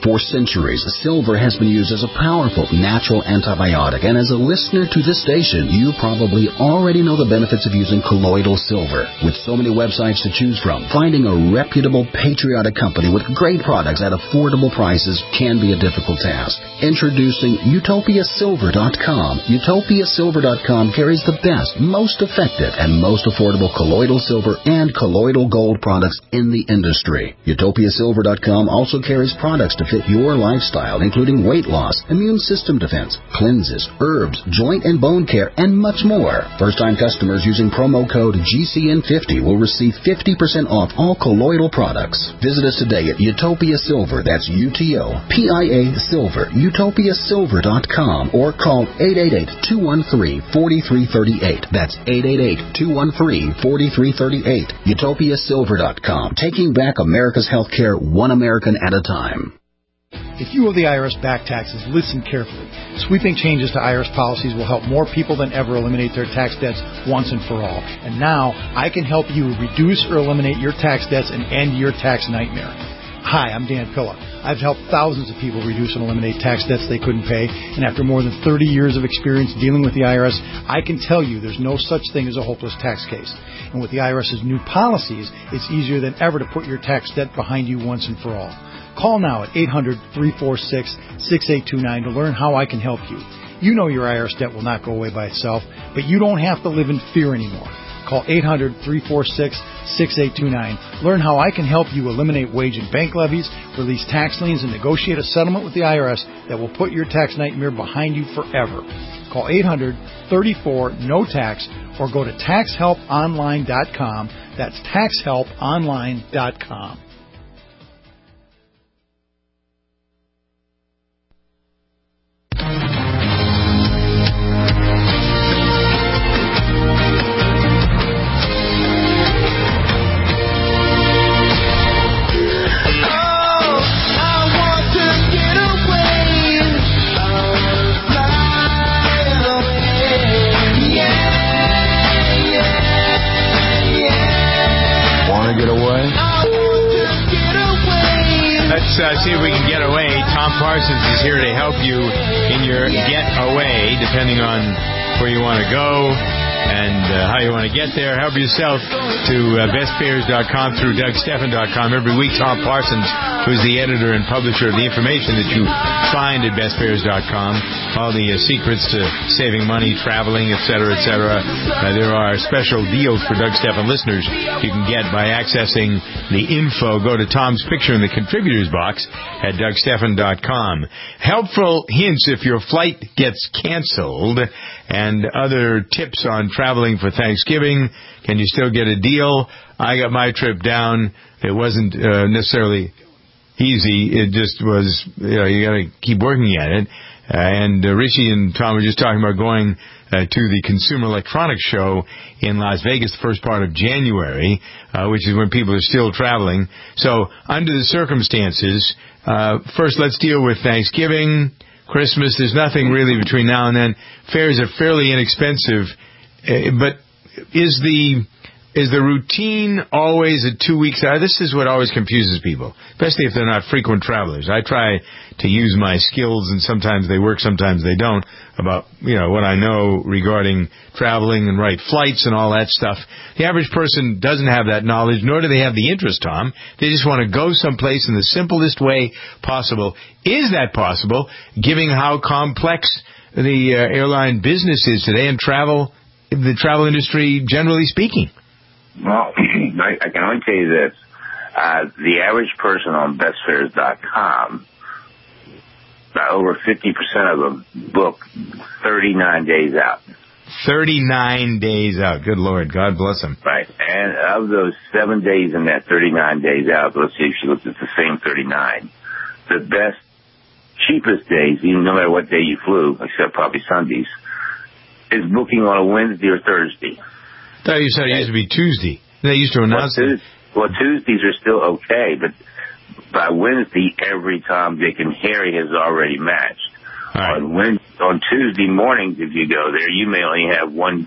For centuries, silver has been used as a powerful natural antibiotic, and as a listener to this station, you probably already know the benefits of using colloidal silver. With so many websites to choose from, finding a reputable, patriotic company with great products at affordable prices can be a difficult task. Introducing Utopia Silver dot com. Utopia Silver dot com carries the best, most effective, and most affordable colloidal silver and colloidal gold products in the industry. Utopia Silver dot com also carries products to fit your lifestyle, including weight loss, immune system defense, cleanses, herbs, joint and bone care, and much more. First-time customers using promo code G C N fifty will receive fifty percent off all colloidal products. Visit us today at Utopia Silver, that's U T O P I A Silver, Utopia Silver dot com, or call eight eight eight, two one three, four three three eight. That's eight eight eight, two one three, four three three eight. Utopia Silver dot com, taking back America's healthcare one American at a time. If you owe the I R S back taxes, listen carefully. Sweeping changes to I R S policies will help more people than ever eliminate their tax debts once and for all. And now, I can help you reduce or eliminate your tax debts and end your tax nightmare. Hi, I'm Dan Pilla. I've helped thousands of people reduce and eliminate tax debts they couldn't pay, and after more than thirty years of experience dealing with the I R S, I can tell you there's no such thing as a hopeless tax case. And with the IRS's new policies, it's easier than ever to put your tax debt behind you once and for all. Call now at eight hundred, three four six, six eight two nine to learn how I can help you. You know your I R S debt will not go away by itself, but you don't have to live in fear anymore. Call eight hundred, three four six, six eight two nine. Learn how I can help you eliminate wage and bank levies, release tax liens, and negotiate a settlement with the I R S that will put your tax nightmare behind you forever. Call eight hundred, three four, N O T A X or go to tax help online dot com. That's tax help online dot com. Let's uh, see if we can get away. Tom Parsons is here to help you in your get away, depending on where you want to go and uh, how you want to get there. Help yourself to uh, best fares dot com through Doug Stephan dot com. Every week, Tom Parsons, who's the editor and publisher of the information that you find at best fares dot com, all the uh, secrets to saving money, traveling, et cetera, et cetera. Uh, there are special deals for Doug Stephan listeners you can get by accessing the info. Go to Tom's picture in the contributors box at Doug Stephan dot com. Helpful hints if your flight gets canceled and other tips on traveling for Thanksgiving. Can you still get a deal? I got my trip down. It wasn't uh, necessarily easy. It just was, you know, you got to keep working at it. Uh, and uh, Rishi and Tom were just talking about going uh, to the Consumer Electronics Show in Las Vegas the first part of January, uh, which is when people are still traveling. So under the circumstances, uh, first let's deal with Thanksgiving, Christmas. There's nothing really between now and then. Fares are fairly inexpensive, uh, but is the is the routine always a two weeks out? This is what always confuses people, especially if they're not frequent travelers. I try to use my skills, and sometimes they work, sometimes they don't, about, you know, what I know regarding traveling and right flights and all that stuff. The average person doesn't have that knowledge, nor do they have the interest, Tom. They just want to go someplace in the simplest way possible. Is that possible, given how complex the uh, airline business is today and travel, the travel industry generally speaking? Well, I, I can only tell you this. Uh, the average person on best fares dot com, uh, over fifty percent of them book thirty-nine days out. thirty-nine days out. Good Lord. God bless them. Right. And of those seven days in that thirty-nine days out, let's see if she looks at the same thirty-nine, the best, cheapest days, even no matter what day you flew, except probably Sundays, is booking on a Wednesday or Thursday. I thought you said it used to be Tuesday. They used to announce well, it. Well, Tuesdays are still okay, but by Wednesday, every Tom, Dick, and Harry has already matched. Right. On Wednesday, on Tuesday mornings, if you go there, you may only have one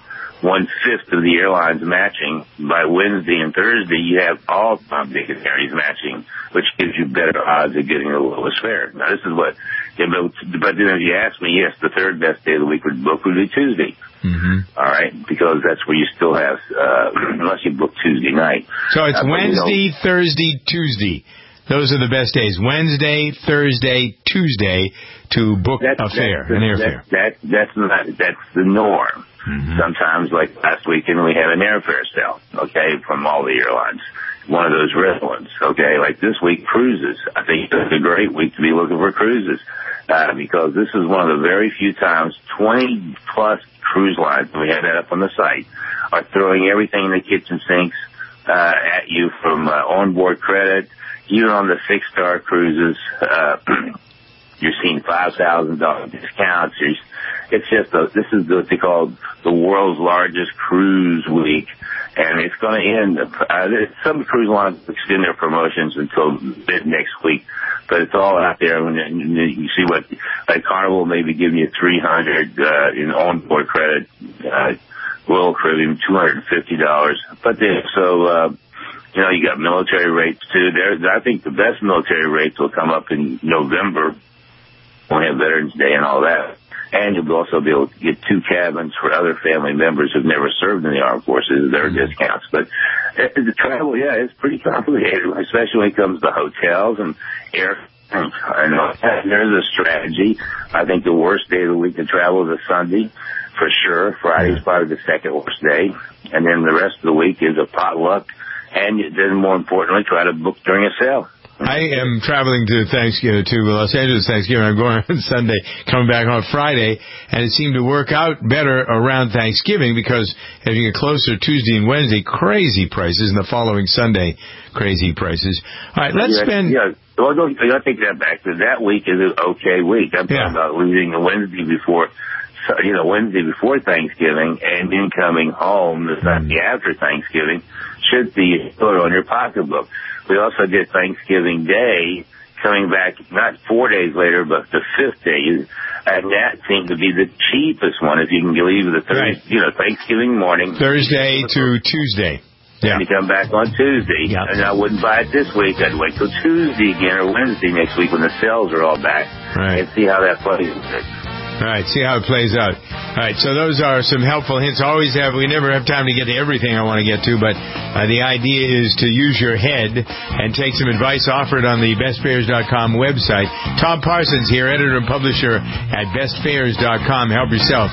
one-fifth of the airlines matching. By Wednesday and Thursday, you have all top dignitaries matching, which gives you better odds of getting the lowest fare. Now, this is what, yeah, but, but then if you ask me, yes, the third best day of the week would book would be Tuesday. Mm-hmm. All right, because that's where you still have, uh, unless you book Tuesday night. So it's uh, Wednesday, you know, Thursday, Tuesday. Those are the best days. Wednesday, Thursday, Tuesday to book that's, a fare, that's, an airfare. That, that, that's, not, that's the norm. Mm-hmm. Sometimes, like last weekend, we had an airfare sale, okay, from all the airlines. One of those red ones, okay? Like this week, cruises. I think it's a great week to be looking for cruises uh, because this is one of the very few times twenty-plus cruise lines, and we have that up on the site, are throwing everything in the kitchen sinks uh, at you from uh, onboard credit. Even on the six-star cruises, uh, you're seeing five thousand dollars discounts. There's, it's just a, this is what they call the world's largest cruise week, and it's going to end. Uh, some cruise lines extend their promotions until mid next week, but it's all out there. When you see what, like Carnival maybe giving you three hundred dollars uh, in onboard credit, uh, Royal Caribbean two hundred fifty dollars, but they so. Uh, You know, you got military rates, too. There, I think the best military rates will come up in November when we have Veterans Day and all that. And you'll also be able to get two cabins for other family members who've never served in the armed forces. There are discounts. But uh, the travel, yeah, it's pretty complicated, especially when it comes to hotels and air. I know there's a strategy. I think the worst day of the week to travel is a Sunday, for sure. Friday's probably the second worst day. And then the rest of the week is a potluck. And then, more importantly, try to book during a sale. I am traveling to Thanksgiving, to Los Angeles Thanksgiving. I'm going on Sunday, coming back on Friday, and it seemed to work out better around Thanksgiving because as you get closer, Tuesday and Wednesday, crazy prices, and the following Sunday, crazy prices. All right, let's yeah, spend... Yeah, well, don't, I take that back. That week is an okay week. I'm yeah. talking about leaving the Wednesday before... So, you know, Wednesday before Thanksgiving and then coming home the Sunday after Thanksgiving should be put on your pocketbook. We also did Thanksgiving Day coming back not four days later, but the fifth day. And that seemed to be the cheapest one if you can leave the Thursday, right. you know, Thanksgiving morning. Thursday to Tuesday. Yeah. And you come back on Tuesday. Yeah. And I wouldn't buy it this week. I'd wait till Tuesday again or Wednesday next week when the sales are all back. Right. And see how that plays. All right, see how it plays out. All right, so those are some helpful hints. Always have, we never have time to get to everything I want to get to, but uh, the idea is to use your head and take some advice offered on the best fares dot com website. Tom Parsons here, editor and publisher at best fares dot com. Help yourself.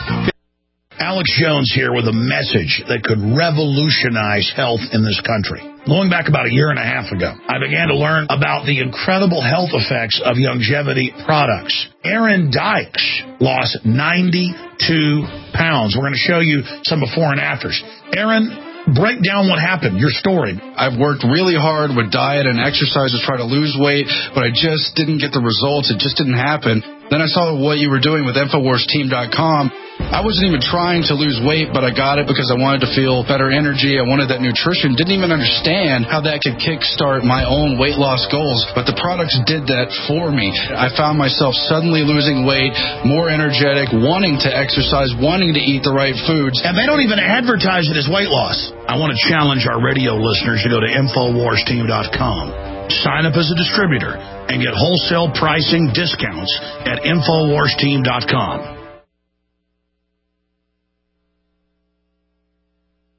Alex Jones here with a message that could revolutionize health in this country. Going back about a year and a half ago, I began to learn about the incredible health effects of longevity products. Aaron Dykes lost ninety-two pounds. We're going to show you some before and afters. Aaron, break down what happened, your story. I've worked really hard with diet and exercise to try to lose weight, but I just didn't get the results. It just didn't happen. Then I saw what you were doing with Infowars Team dot com. I wasn't even trying to lose weight, but I got it because I wanted to feel better energy. I wanted that nutrition. Didn't even understand how that could kickstart my own weight loss goals, but the products did that for me. I found myself suddenly losing weight, more energetic, wanting to exercise, wanting to eat the right foods. And they don't even advertise it as weight loss. I want to challenge our radio listeners to go to Infowars Team dot com. Sign up as a distributor and get wholesale pricing discounts at Infowars Team dot com.